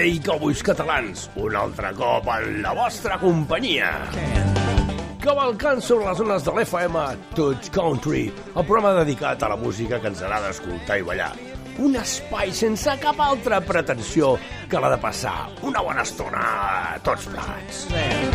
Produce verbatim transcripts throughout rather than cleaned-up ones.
Ei, cowboys catalans, un altre cop en la vostra companyia. Cavalcant sobre les zones de l'F M Touch Country, el programa dedicat a la música que ens agrada escoltar i ballar. Un espai sense cap altra pretensió que la de passar una bona estona a tots plegats.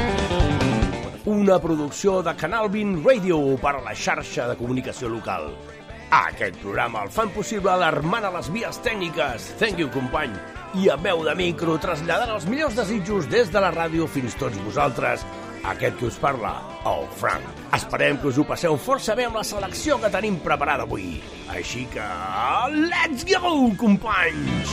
Una producció de Canal vint Radio per a la xarxa de comunicació local. Aquest programa el fan possible l'armant a les vies tècniques, thank you company, i a veu de micro traslladant els millors desitjos des de la ràdio fins tots vosaltres, aquest que us parla, el Frank. Esperem que us ho passeu força bé amb la selecció que tenim preparada avui. Així que, let's go, companys!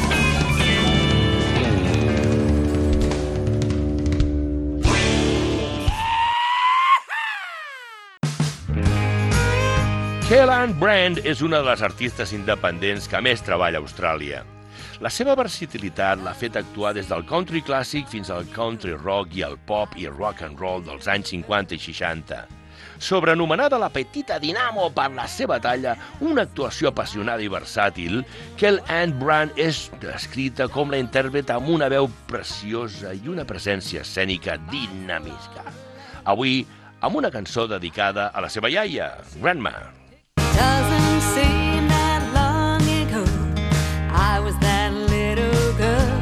Helene Brand és una de les artistes independents que més treballa a Austràlia. La seva versatilitat l'ha fet actuar des del country clàssic fins al country rock i el pop i rock and roll dels anys cinquanta i seixanta. Sobrenomenada la Petita Dinamo per la seva talla, una actuació apassionada i versàtil, Helene Brand és descrita com la intèrpreta amb una veu preciosa i una presència escènica dinàmica. Avui, amb una cançó dedicada a la seva iaia, Grandma. Doesn't seem that long ago I was that little girl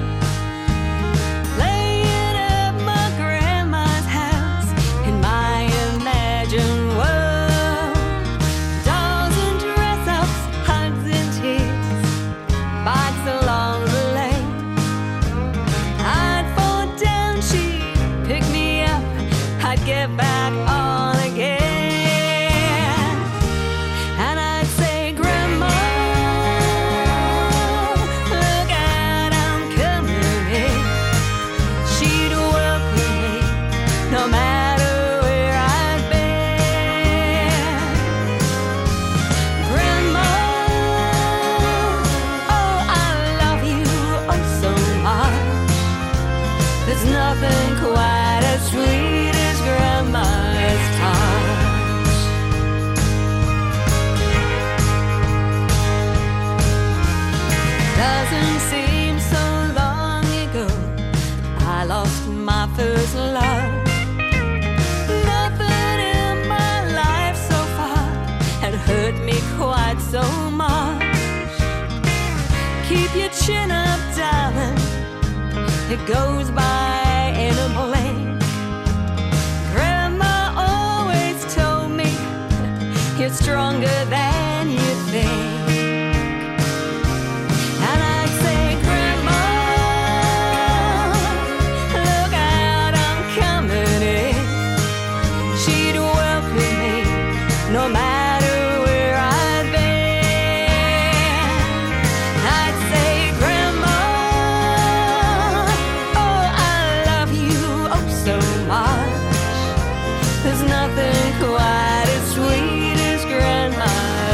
playing at my grandma's house in my imagined world. Dolls and dress-ups, hugs and tears, bikes along the lane. I'd fall down, she'd pick me up, I'd get back on again. Nothing quite as sweet as Grandma's touch. Doesn't seem so long ago I lost my first love. Nothing in my life so far had hurt me quite so much. Keep your chin up, darling, it goes by in a blink. Grandma always told me you're stronger than you think. And I'd say, Grandma, look out, I'm coming in. She'd welcome me no matter where I'd been. I'd say, Grandma, there's nothing quite as sweet as Grandma's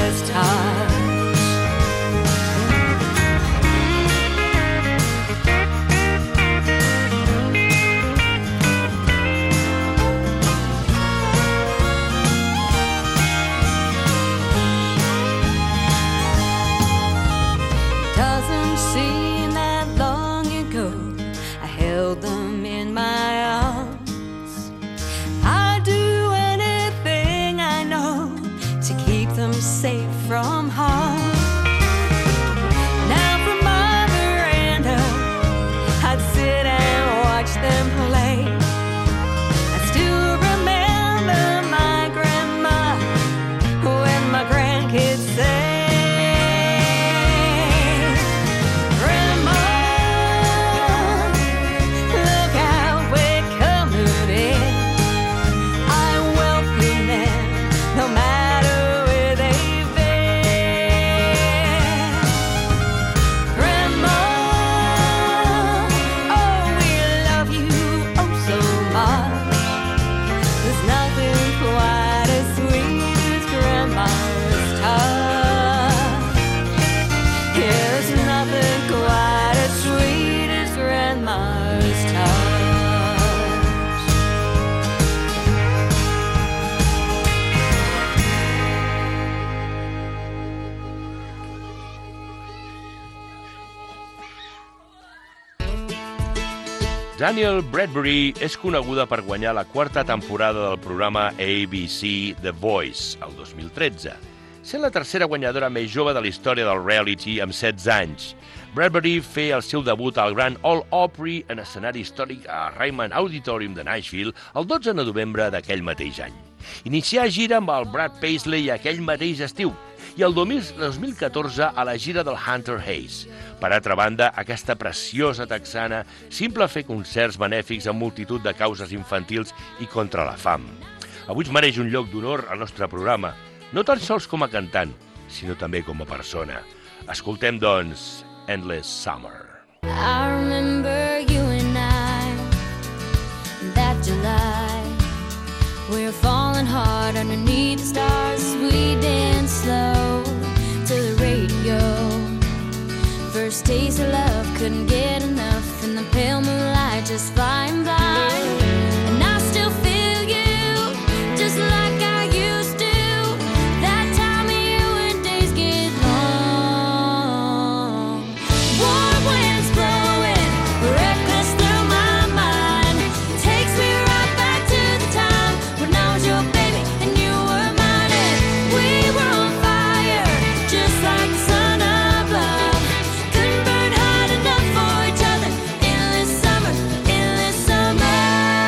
Danielle Bradbury és coneguda per guanyar la quarta temporada del programa A B C The Voice, el dos mil tretze, sent la tercera guanyadora més jove de la història del reality amb setze anys. Bradbury feia el seu debut al Grand Ole Opry en escenari històric a Ryman Auditorium de Nashville el dotze de novembre d'aquell mateix any. Inicià gira amb el Brad Paisley aquell mateix estiu i el dos mil catorze a la gira del Hunter Hayes. Per altra banda, aquesta preciosa texana simple fer concerts benèfics amb multitud de causes infantils i contra la fam. Avui es mereix un lloc d'honor al nostre programa, no tan sols com a cantant, sinó també com a persona. Escoltem, doncs, Endless Summer. I remember you and I, that July, we were falling hard underneath the stars. We danced slow to the radio. First taste of love, couldn't get enough in the pale moonlight, just flying by. And I still feel you, just like I used to. That time of year when days get long. Warm winds blowing, reckless through my mind. Takes me right back to the time when I was your baby and you were mine. And we were on fire, just like the sun above. Couldn't burn hot enough for each other. Endless summer, endless summer.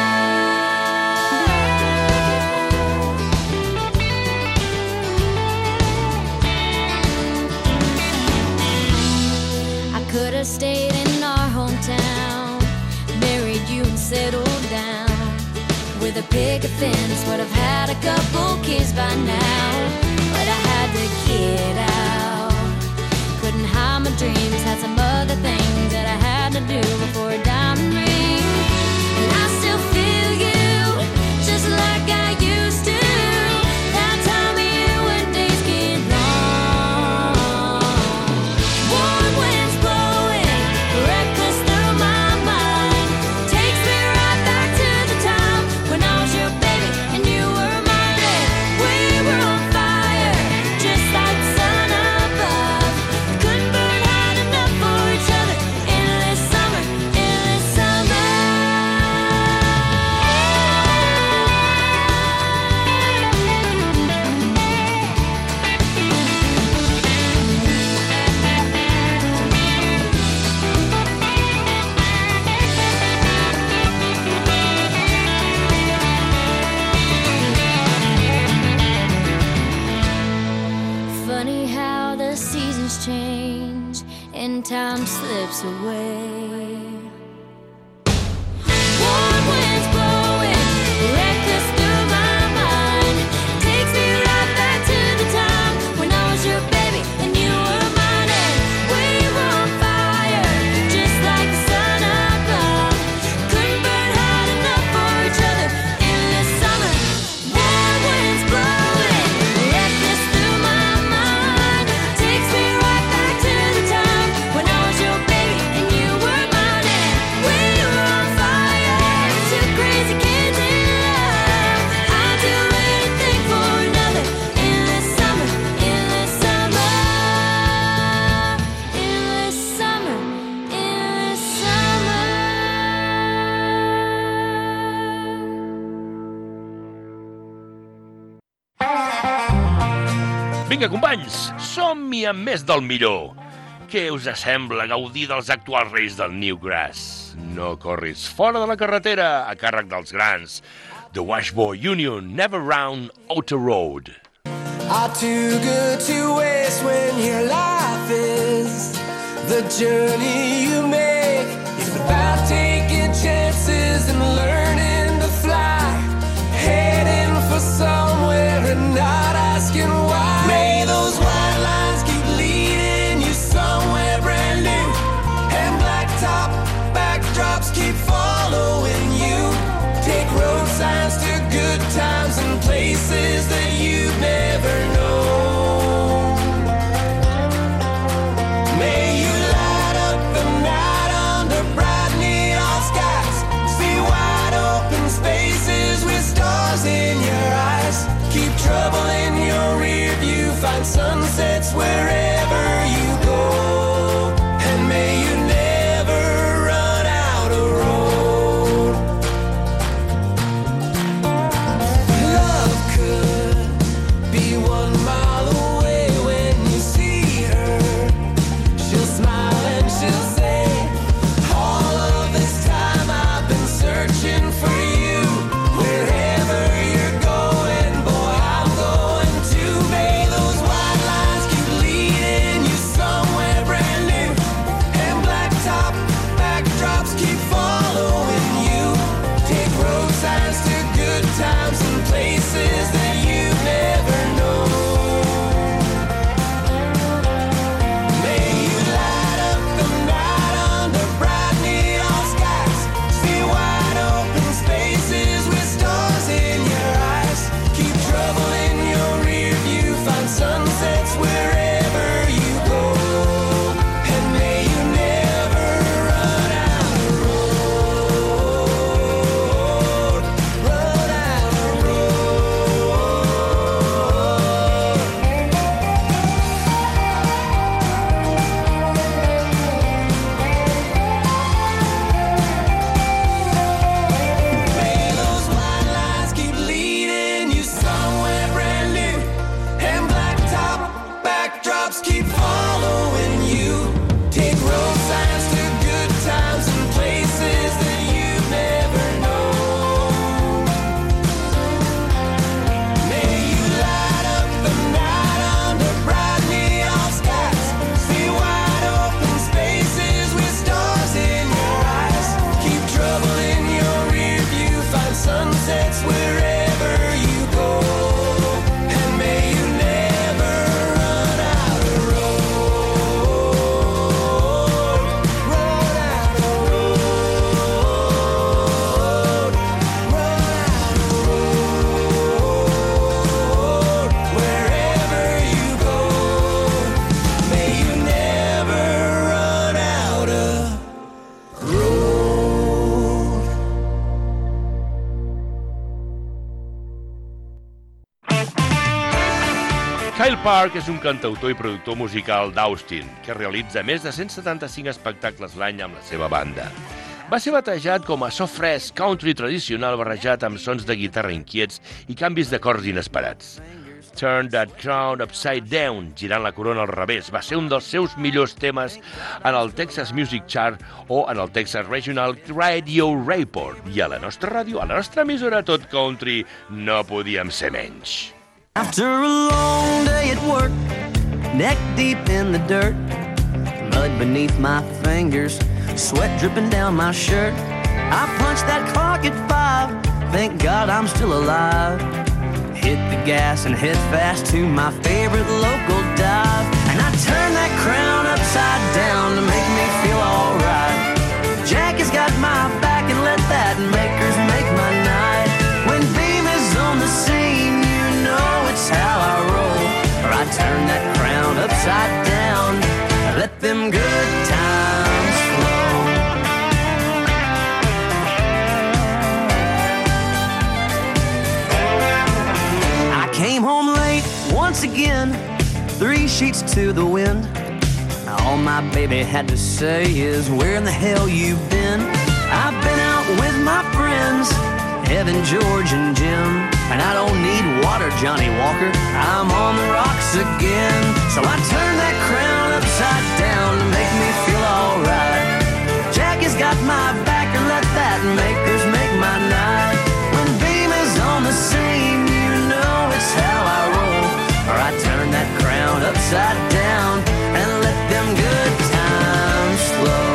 I could have stayed in our hometown, married you and settled down. With a picket fence, would have had a couple kids by now. But I had to get out, couldn't hide my dreams. Had some other things that I had to do before a diamond ring. And I still feel you, just like I used to. That time of year when days get long. Warm winds blowing, reckless through my mind. Takes me right back to the time when I was your baby and you were mine. And we were on fire, just like the sun above. Couldn't burn hot enough for each other. Endless summer, endless summer. Funny how the seasons change and time slips away. Warm winds blowing, reckless through my mind. Takes me right back to the time when I was your baby and you were mine. And we were on fire, just like the sun above. Couldn't burn hot enough for each other. Endless summer, warm winds blowing, reckless through my mind. Takes me right back to the time when I was your baby and you were mine. And we were on fire, two crazy kids in love. I'd do anything for another. Endless summer, endless summer. Endless summer, endless summer. Vinga, companys, som-hi amb més del millor. Què us sembla gaudir dels actuals reis del Newgrass? No corris fora de la carretera, a càrrec dels grans. The Washboard Union, Never Round Outer Road. Are too good to waste when your life is the journey you make. It's about taking chances and learning to fly, heading for somewhere and not asking why. May those white lines keep leading you somewhere brand new, and blacktop backdrops keep following you. Take road signs to good times and places that you've never known. May you light up the night under bright neon skies. See wide open spaces with stars in your eyes. Keep trouble in your rear view, find sunsets wherever you go. And may you never run out of road. Kyle Park és un cantautor i productor musical d'Austin que realitza més de cent setanta-cinc espectacles l'any amb la seva banda. Va ser batejat com a soft fresh country tradicional barrejat amb sons de guitarra inquiets i canvis d'acords inesperats. Turn That Crown Upside Down, girant la corona al revés, va ser un dels seus millors temes en el Texas Music Chart o en el Texas Regional Radio Report. I a la nostra ràdio, a la nostra emissora Tot Country, no podíem ser menys. After a long day at work, neck deep in the dirt, mud beneath my fingers, sweat dripping down my shirt. I punched that clock at five, thank God I'm still alive. Hit the gas and head fast to my favorite local dive. And I turn that crown upside down to make me feel alright. Jack has got my back and let that makers make my night. When Beam is on the scene, you know it's how I roll. Or I turn that crown upside down, let them good times flow. Came home late once again, three sheets to the wind. All my baby had to say is, where in the hell you been? I've been out with my friends, Evan, George, and Jim. And I don't need water, Johnny Walker, I'm on the rocks again. So I turn that crown upside down to make me feel alright. Jack has got my back, and let that makers make my night. When Beam is on the scene, it's how I roll, or I turn that crown upside down and let them good times flow.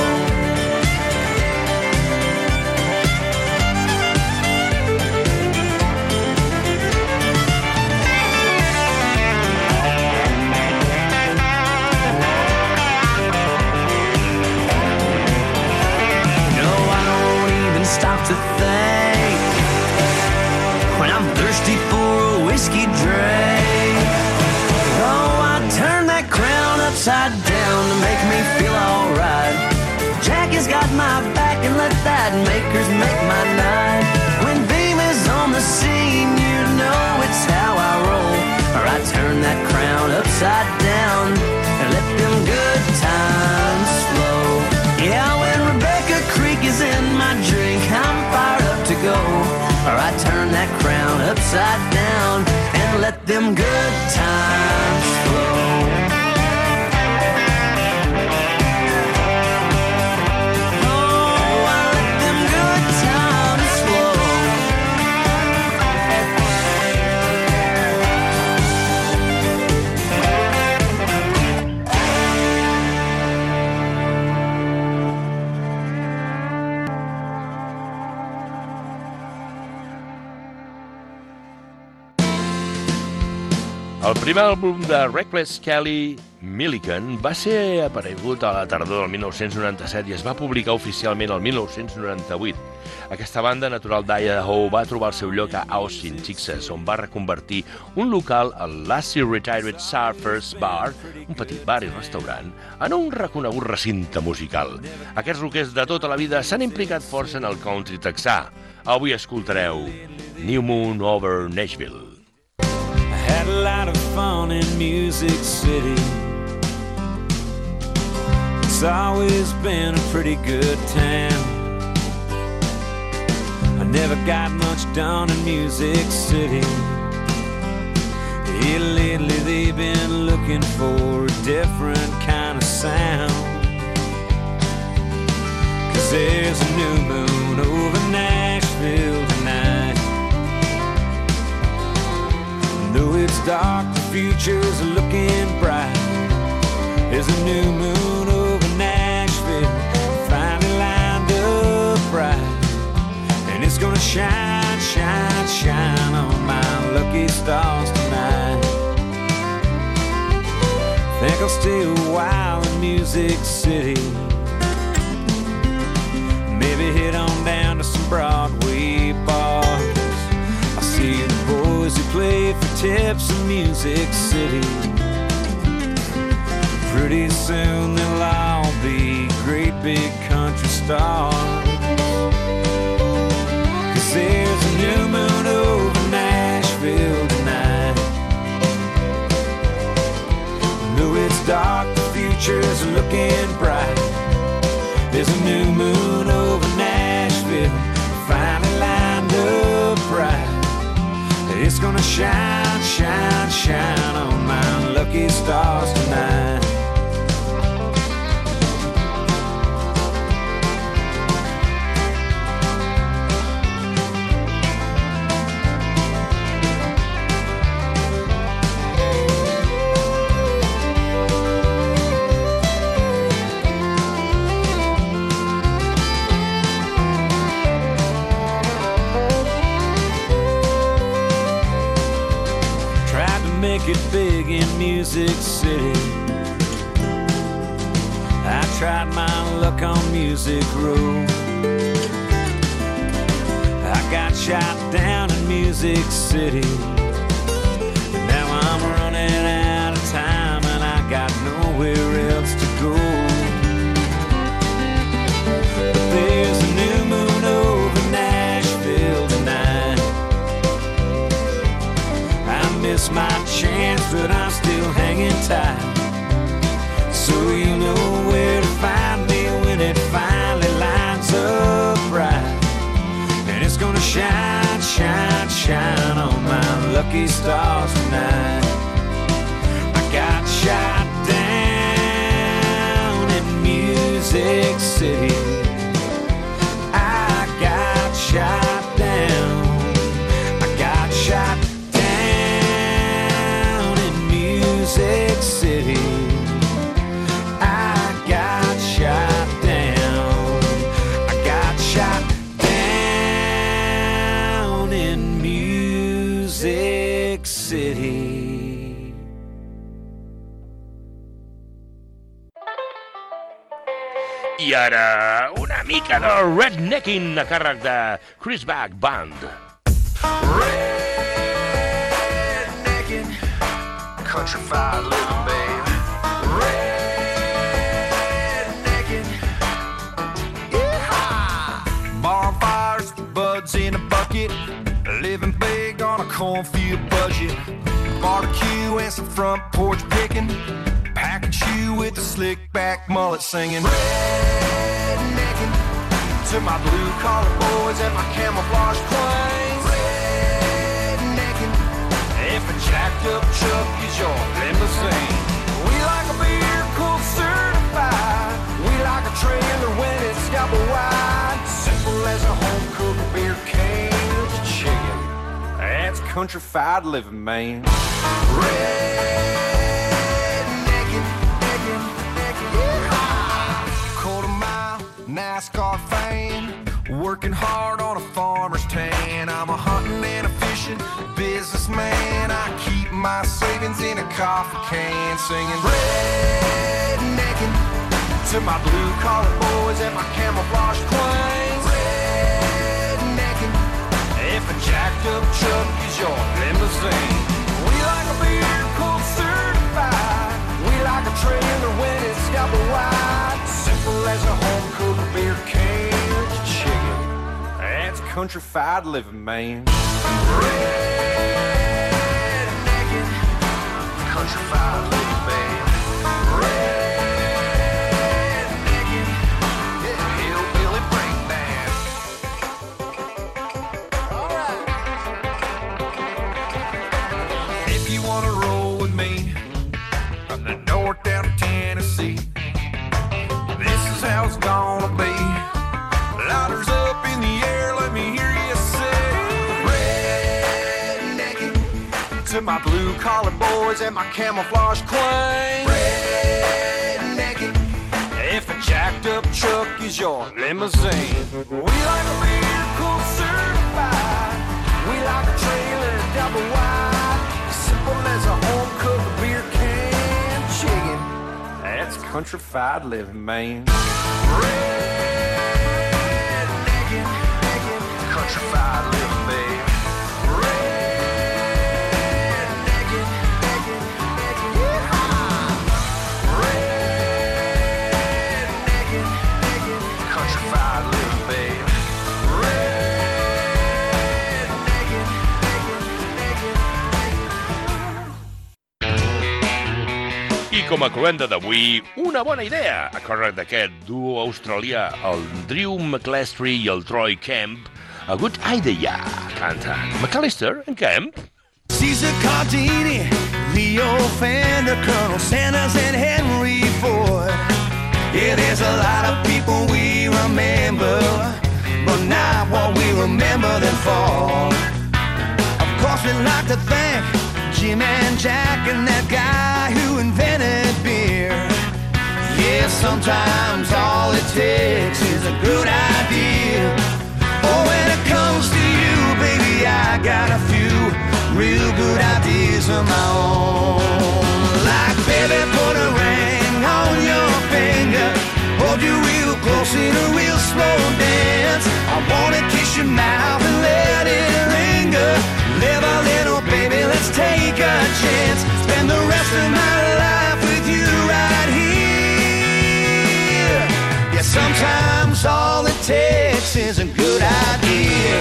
No, I don't even stop to think when I'm thirsty for whiskey drink. Oh, I turn that crown upside down to make me feel alright. Jack has got my back and let that makers make my night. When Beam is on the scene, you know it's how I roll. Or I turn that crown upside down and let them good times flow. Yeah, when Rebecca Creek is in my drink, I'm fired up to go. Or I turn that crown upside down and let them good times flow. Oh, I let them good times flow. El primer àlbum de Reckless Kelly, Millican, va ser aparegut a la tardor del mil nou-cents noranta-set i es va publicar oficialment el mil nou-cents noranta-vuit. Aquesta banda natural d'Idaho va trobar el seu lloc a Austin, Texas, on va reconvertir un local, el Lassie Retired Surfers Bar, un petit bar i restaurant, en un reconegut recinte musical. Aquests rockers de tota la vida s'han implicat força en el country texà. Avui escoltareu New Moon Over Nashville. Had a lot of fun in Music City. It's always been a pretty good town. I never got much done in Music City. Yeah, lately they've been looking for a different kind of sound. 'Cause there's a new moon over Nashville tonight. Though it's dark, the future's looking bright. There's a new moon over Nashville, finally lined up bright. And it's gonna shine, shine, shine on my lucky stars tonight. Think I'll stay a while in Music City. Maybe head on down to some Broadway bars. I see the boys who play for tips in Music City. Pretty soon they'll all be great big country stars. 'Cause there's a new moon over Nashville tonight. looking bright. There's a new moon over Nashville, finally lined up bright. It's gonna shine, shine, shine on my lucky stars tonight. Make it big in Music City. I tried my luck on Music Row. I got shot down in Music City. Now I'm running out of time and I got nowhere else to go. But there's a new moon over Nashville tonight. I miss my chance, but I'm still hanging tight. So you know where to find me when it finally lines up right. And it's gonna shine, shine, shine on my lucky stars tonight. I got shot down in Music City. I got shot down. I got shot Music City. I got shot down. I got shot down in Music City. I ara, una mica de rednecking a càrrec de Chris Back Band. Countrified living, babe. Rednecking. Yeah. Bonfires, buds in a bucket. Living big on a cornfield budget. Barbecue and some front porch picking. Packing shoe with a slick back mullet singing. Rednecking. To my blue collar boys and my camouflage planes. Rednecking. If a jacked up truck is your limousine. We like a beer cool certified. We like a trailer when it's got the wide. Simple as a home cooked beer can with chicken. That's countrified living, man. Rednecking, necking, necking, yeah. Quarter mile, NASCAR fan. Working hard on a farmer's tan. I'm a hunting and a fishing businessman. I keep my savings in a coffee can, singing rednecking to my blue collar boys and my camouflage planes. Rednecking. If a jacked up truck is your limousine. We like a beer cool certified. We like a trailer when it's got the wide. Simple as a home cooked beer can. That's countrified living, man. Rednecking, countrified living, babe. Rednecking, yeah, hillbilly breakdown. All right. If you wanna roll with me from the north down to Tennessee, this is how it's gonna be. Lighters up in the air, let me hear you say rednecking to my blue collar boys and my camouflage claim. Rednecking. If a jacked up truck is your limousine. We like a beer cool certified. We like a trailer double wide. Simple as a home cooked beer can chicken. That's countrified living, man. Rednecking, necking, countrified living, babe. Rednecking, necking, necking, yeah. Rednecking, necking, countrified living, babe. Rednecking, necking, necking, necking. I com a cloenda d'avui, una bona idea, a càrrec d'aquest duo australià, el Drew McClastry i el Troy Kemp, a Good Idea, canten McAllister and Kemp. Caesar Cardini, Leo Fender, Colonel Sanders, and Henry Ford. Yeah, there's a lot of people we remember, but not what we remember them for. Of course, we'd like to thank Jim and Jack and that guy who invented beer. Yeah, sometimes all it takes is a good idea. Oh, when it comes to you, baby, I got a few real good ideas of my own. Like, baby, put a ring on your finger, hold you real close in a real slow dance. I wanna kiss your mouth and let it linger. Live a little, baby, let's take a chance. Spend the rest of my life with you right here. Yeah, sometimes all it takes is a good idea.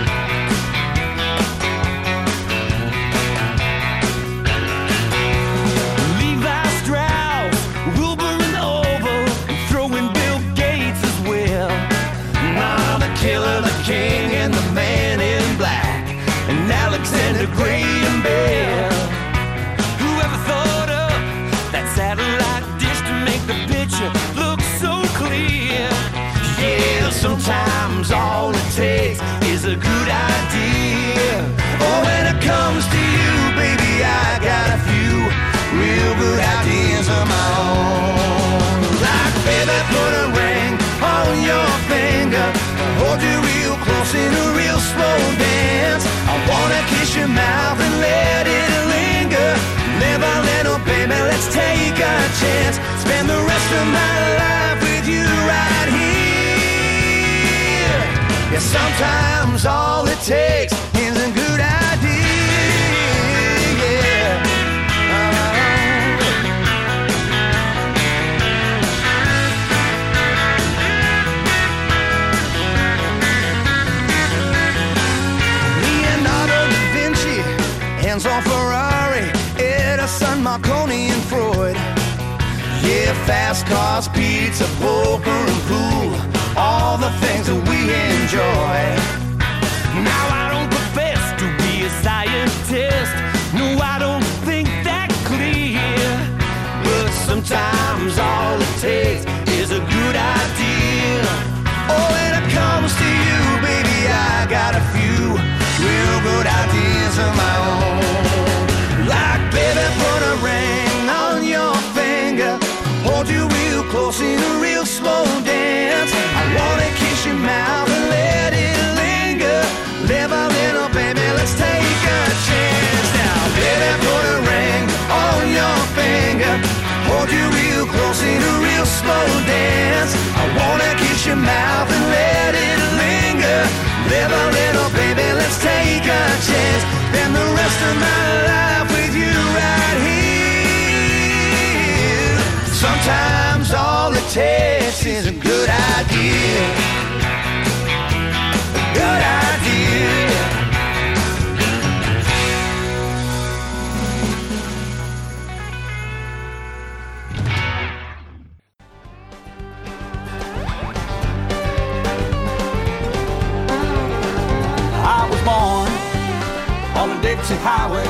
Levi Strauss, Wilbur and Oval, throwing Bill Gates as well. Nah, the killer, the king, and the man in black, and Alexander Graham Bell. Whoever thought up that satellite dish to make the picture look so clear? Yeah, sometimes all it takes is a good idea. Oh, when it comes to you, baby, I got a few real good ideas of my own. Like, baby, put a ring on your finger, hold you real close in a real slow dance. I wanna kiss your mouth and let it linger. Live a little, baby, let's take a chance. Spend the rest of my life with you right here. Yeah, sometimes all it takes is a good idea. Yeah. Leonardo da Vinci, Enzo Ferrari, Edison, Marconi, and Freud. Yeah, fast cars, pizza, poker, and pool, all the things that we enjoy. Now I don't profess to be a scientist, no, I don't think that clear. But sometimes all it takes is a good idea. Oh, when it comes to you, baby, I got a few real good ideas of my own. Like, baby, put a ring on your finger, hold you real close in a real slow dance. I wanna kiss your mouth and let it linger. Live a little, baby, let's take a chance. Now, baby, put a ring on your finger, hold you real close in a real slow dance. I wanna kiss your mouth and let it linger. Live a little, baby, let's take a chance. Spend the rest of my life with you right here. Sometimes all it takes is a good idea. A good idea. I was born on the Dixie Highway.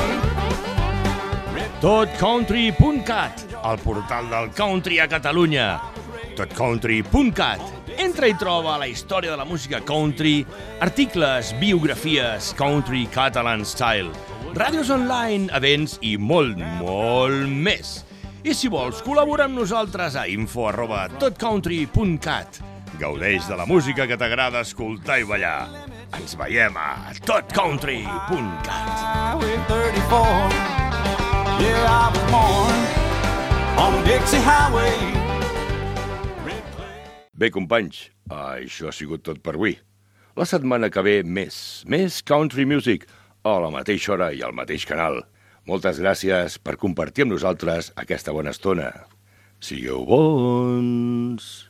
tot country punt cat, el portal del country a Catalunya. tot country punt cat. Entra i troba la història de la música country, articles, biografies, country catalan style, ràdios online, events i molt, molt més. I si vols col·laborar amb nosaltres a info arroba tot country punt cat. Gaudeix de la música que t'agrada escoltar i ballar. Ens veiem a tot country punt cat. Highway thirty-four. Yeah, I was born on the Dixie Highway. Bé, companys, això ha sigut tot per avui. La setmana que ve, més, més country music, a la mateixa hora i al mateix canal. Moltes gràcies per compartir amb nosaltres aquesta bona estona. Sigueu bons!